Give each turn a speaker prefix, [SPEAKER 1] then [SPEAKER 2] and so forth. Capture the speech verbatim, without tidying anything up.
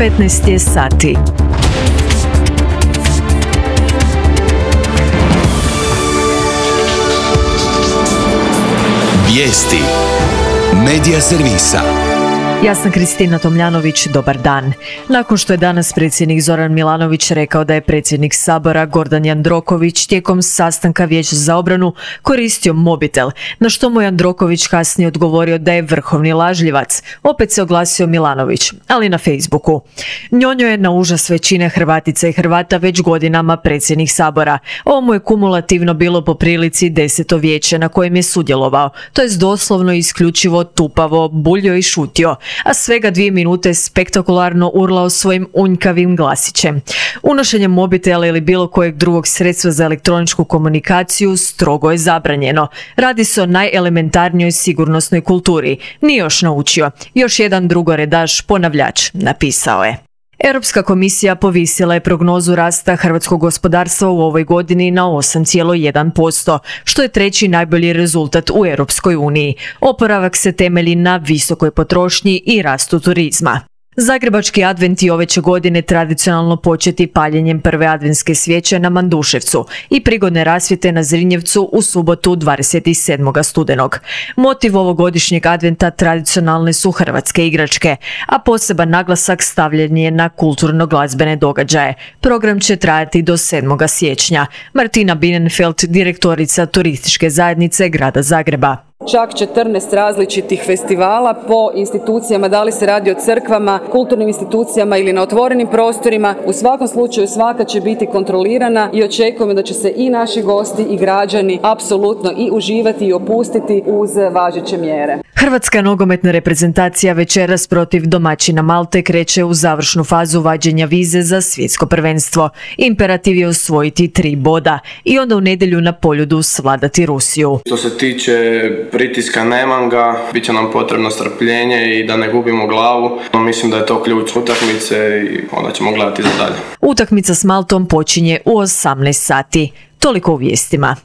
[SPEAKER 1] petnaest je sati.
[SPEAKER 2] Vijesti Medija servisa.
[SPEAKER 1] Ja sam Kristina Tomljanović, dobar dan. Nakon što je danas predsjednik Zoran Milanović rekao da je predsjednik Sabora Gordan Jandroković tijekom sastanka Vijeća za obranu koristio mobitel, na što mu Jandroković kasnije odgovorio da je vrhovni lažljivac, opet se oglasio Milanović, ali na Facebooku. Njonjo je na užas većine Hrvatica i Hrvata već godinama predsjednik Sabora. Ovo mu je kumulativno bilo po prilici deseto vijeće na kojem je sudjelovao, to jest doslovno isključivo tupavo buljio i šutio, a svega dvije minute spektakularno urlao svojim unjkavim glasićem. Unošenje mobitela ili bilo kojeg drugog sredstva za elektroničku komunikaciju strogo je zabranjeno. Radi se o najelementarnijoj sigurnosnoj kulturi. Nije još naučio. Još jedan drugoredaš ponavljač, napisao je. Europska komisija povisila je prognozu rasta hrvatskog gospodarstva u ovoj godini na osam zarez jedan posto, što je treći najbolji rezultat u Europskoj uniji. Oporavak se temelji na visokoj potrošnji i rastu turizma. Zagrebački advent i ove će godine tradicionalno početi paljenjem prve adventske svijeće na Manduševcu i prigodne rasvjete na Zrinjevcu u subotu dvadeset sedmog studenog. Motiv ovogodišnjeg adventa tradicionalne su hrvatske igračke, a poseban naglasak stavljen je na kulturno-glazbene događaje. Program će trajati do sedmog siječnja. Martina Bienenfeld, direktorica turističke zajednice Grada Zagreba.
[SPEAKER 3] Čak četrnaest različitih festivala po institucijama, da li se radi o crkvama, kulturnim institucijama ili na otvorenim prostorima. U svakom slučaju svaka će biti kontrolirana i očekujemo da će se i naši gosti i građani apsolutno i uživati i opustiti uz važeće mjere.
[SPEAKER 1] Hrvatska nogometna reprezentacija večeras protiv domaćina Malte kreće u završnu fazu vađenja vize za svjetsko prvenstvo. Imperativ je osvojiti tri boda i onda u nedjelju na Poljudu svladati Rusiju.
[SPEAKER 4] Što se tiče pritiska, nemam ga, bit će nam potrebno strpljenje i da ne gubimo glavu. Mislim da je to ključ utakmice i onda ćemo gledati za dalje.
[SPEAKER 1] Utakmica s Maltom počinje u osamnaest sati. Toliko u vijestima.